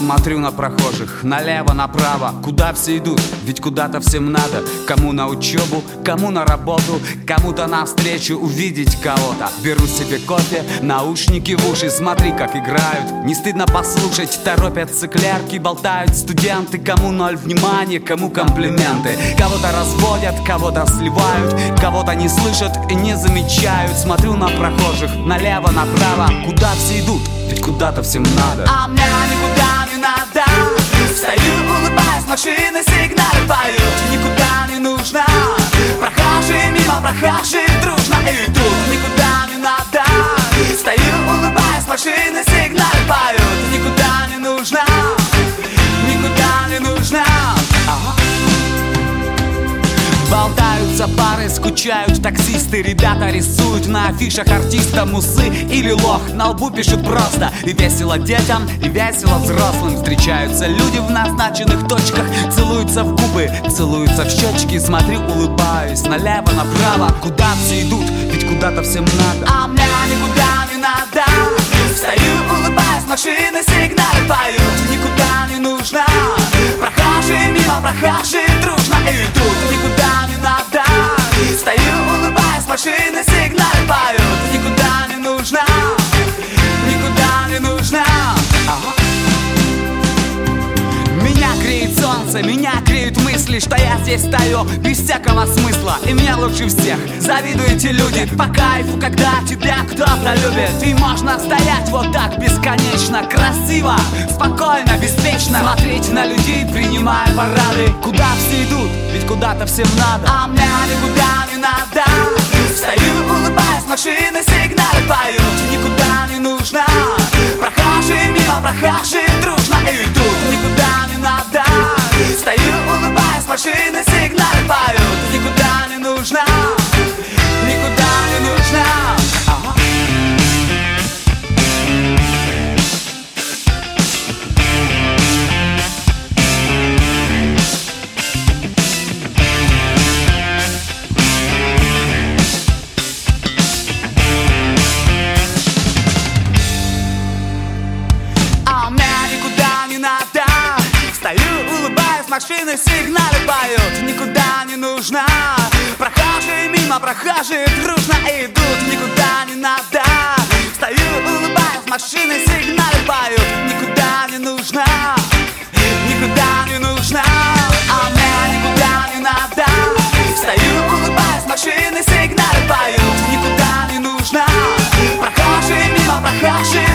Смотрю на прохожих, налево, направо. Куда все идут? Ведь куда-то всем надо. Кому на учебу, кому на работу, кому-то навстречу увидеть кого-то. Беру себе кофе, наушники в уши. Смотри, как играют, не стыдно послушать. Торопятся клерки, болтают студенты. Кому ноль внимания, кому комплименты. Кого-то разводят, кого-то сливают, кого-то не слышат и не замечают. Смотрю на прохожих, налево, направо. Куда все идут? Ведь куда-то всем надо. А мне никуда не надо. Стою, улыбаясь, машины сигналы поют. Никуда не нужно. Прохожие мимо, прохожие дружно идут. Никуда не надо. Стою, улыбаясь, машины сигналы поют. Никуда не нужно. Никуда не нужно. Болтаются пары, скучают таксисты. Ребята рисуют на афишах артиста мусы или лох. На лбу пишут просто. И весело детям, и весело взрослым. Встречаются люди в назначенных точках. Целуются в губы, целуются в щечки. Смотрю, улыбаюсь налево, направо. Куда все идут? Ведь куда-то всем надо. А мне никуда не надо. Стою, улыбаясь, машины сигналы поют. Никуда не нужно. Прохожие мимо, прохожие дружно идут. Никуда не надо. Стою, улыбаясь, машины сигналы поют. Никуда не нужно. Никуда не нужно. Меня греет солнце, меня греют мысли, что я здесь стою без всякого смысла. И мне лучше всех завидуете люди. По кайфу, когда тебя кто-то любит. И можно стоять вот так бесконечно. Красиво, спокойно, беспечно смотреть на людей, принимая парады. Куда все идут? Ведь куда-то всем надо. А мне никуда не надо. Стою, улыбаясь, машины сигналы поют. Никуда не нужно. Прохожие мимо, прохожие дружно идут. Никуда не надо. Стою, улыбаясь, машины сигналы поют. Никуда не нужно. Никуда не нужно. Машины сигналы поют, никуда не нужно. Прохожие мимо, прохожие дружно идут. Никуда не надо. Стою, улыбаюсь, машины сигналы поют. Никуда не нужно. Никуда не нужно. А мне никуда не надо. Стою, улыбаюсь, машины сигналы поют. Никуда не нужно. Прохожие мимо, прохожие